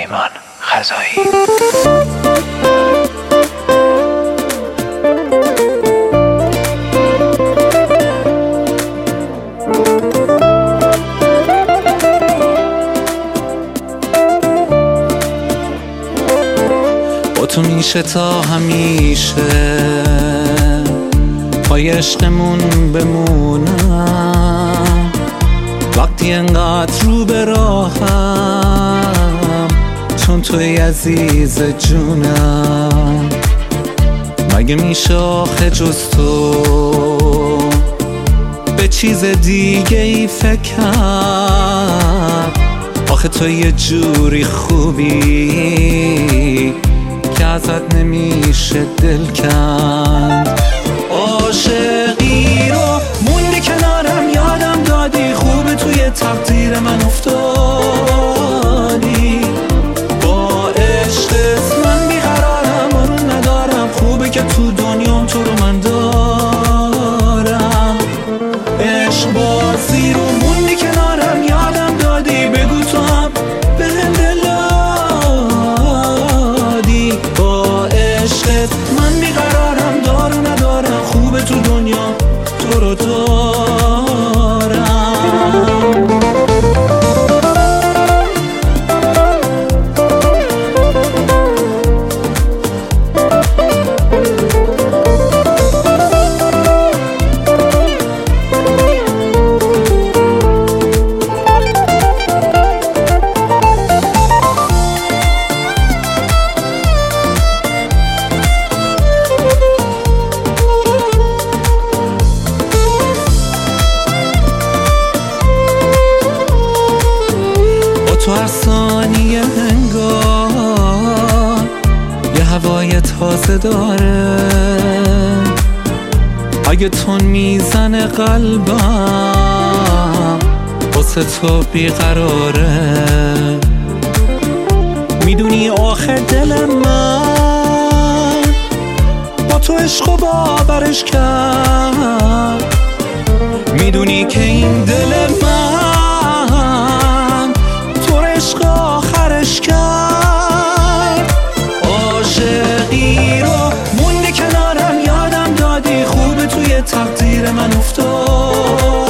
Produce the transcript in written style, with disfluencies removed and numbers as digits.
پیمان خزایی. با تو میشه تا همیشه پای عشقمون بمونم، وقتی انقدر رو به راهم چون توی عزیز جونم. مگه میشه آخه جز تو به چیز دیگه ای فکر کرد؟ آخه تو یه جوری خوبی که ازت نمیشه دل کند. عاشقی رو موندی کنارم، یادم دادی خوبه توی تقدیر من افتادی. با عشقت من بیقرارم، آروم ندارم، خوبه که تو دنیام تو رو من دارم. عشق بازی رو موندی کنارم، یادم دادی بگو تو هم بهم دل دادی. با عشقت من بیقرارم، دارو ندارم، خوبه تو دنیا تو رو دارم. تو هر ثانیه انگار یه هوای تازه داره، اگه تون میزنه قلبم واسه تو بیقراره. میدونی آخر دل من با تو عشق و باورش کرد، میدونی که این دل من عشق آخرش کرد. عاشقی رو موندی کنارم، یادم دادی خوبه توی تقدیر من افتاد.